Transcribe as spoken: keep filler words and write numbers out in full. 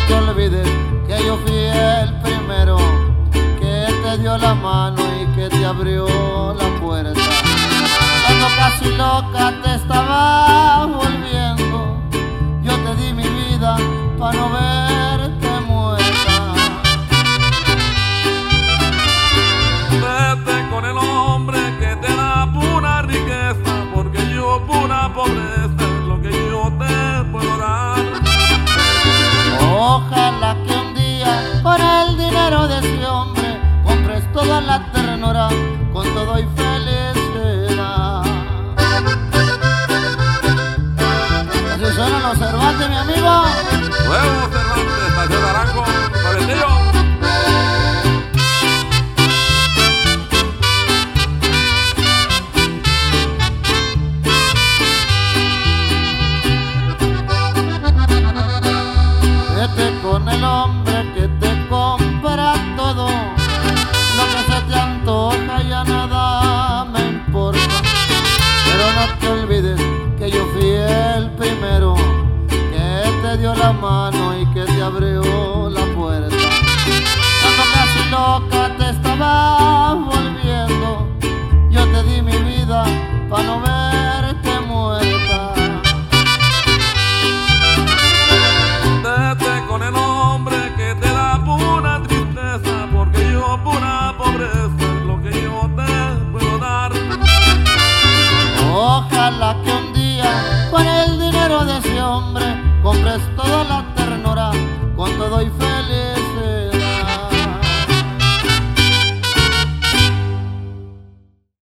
te olvides que yo fui el primero que te dio la mano y que te abrió la puerta. Cuando casi loca te estaba volviendo, yo te di mi vida para no verte muerta. Vete con el hombre que te da pura riqueza, porque yo pura pobreza es lo que yo te puedo dar. Ojalá que un día por el dinero de ese hombre compres toda la ternura con todo y felicidad. Así suenan los Cervantes, mi amigo. Luego Cervantes, Estación Naranjo, Palentillo. Vete con el hombre que te compra todo, lo que se te antoja ya nada me importa. Pero no te olvides que yo fui el primero que te dio la mano y que te abrió la puerta. Cuando casi loca te estaba volviendo, yo te di mi vida para no verte muerta. Vete con el hombre que te da pura tristeza, porque yo pura pobreza es lo que yo te puedo dar. Ojalá que